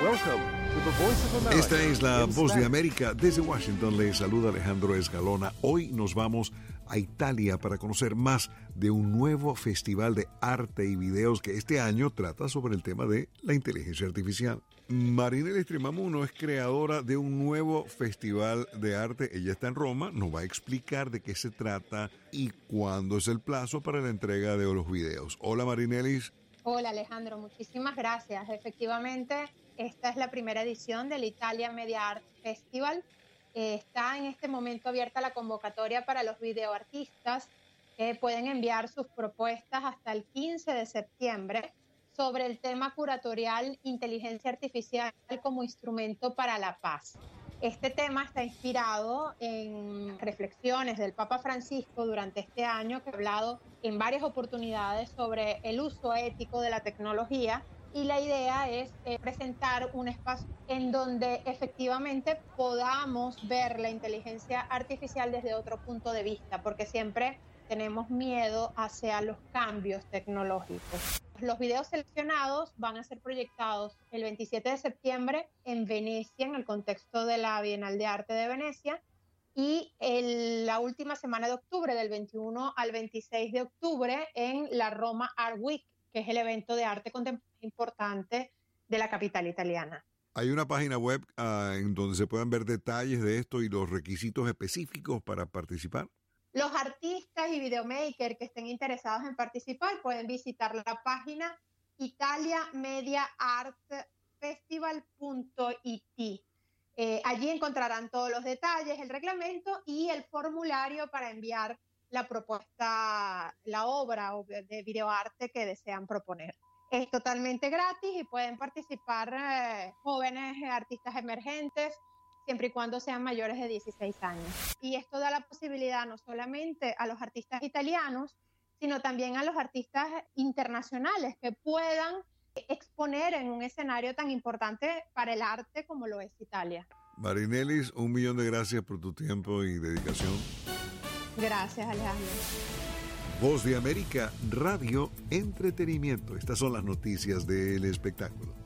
Welcome to the Voice of America. Esta es la in Voz de Spanish. América. Desde Washington le saluda Alejandro Escalona. Hoy nos vamos a Italia para conocer más de un nuevo festival de arte y videos que este año trata sobre el tema de la inteligencia artificial. Marinela Strimamuno es creadora de un nuevo festival de arte. Ella está en Roma, nos va a explicar de qué se trata y cuándo es el plazo para la entrega de los videos. Hola Marinelis. Hola Alejandro, muchísimas gracias. Efectivamente, esta es la primera edición del Italia Media Art Festival. Está en este momento abierta la convocatoria para los videoartistas que pueden enviar sus propuestas hasta el 15 de septiembre sobre el tema curatorial Inteligencia Artificial como instrumento para la paz. Este tema está inspirado en reflexiones del Papa Francisco durante este año, que ha hablado en varias oportunidades sobre el uso ético de la tecnología, y la idea es presentar un espacio en donde efectivamente podamos ver la inteligencia artificial desde otro punto de vista, porque siempre tenemos miedo hacia los cambios tecnológicos. Los videos seleccionados van a ser proyectados el 27 de septiembre en Venecia, en el contexto de la Bienal de Arte de Venecia, y la última semana de octubre, del 21 al 26 de octubre, en la Roma Art Week, que es el evento de arte contemporáneo importante de la capital italiana. Hay una página web en donde se puedan ver detalles de esto y los requisitos específicos para participar. Los artistas y videomakers que estén interesados en participar pueden visitar la página italiamediaartfestival.it. Allí encontrarán todos los detalles, el reglamento y el formulario para enviar la propuesta, la obra de videoarte que desean proponer. Es totalmente gratis y pueden participar jóvenes artistas emergentes, siempre y cuando sean mayores de 16 años. Y esto da la posibilidad no solamente a los artistas italianos, sino también a los artistas internacionales que puedan exponer en un escenario tan importante para el arte como lo es Italia. Marinelis, 1.000.000 de gracias por tu tiempo y dedicación. Gracias, Alejandro. Voz de América, Radio Entretenimiento. Estas son las noticias del espectáculo.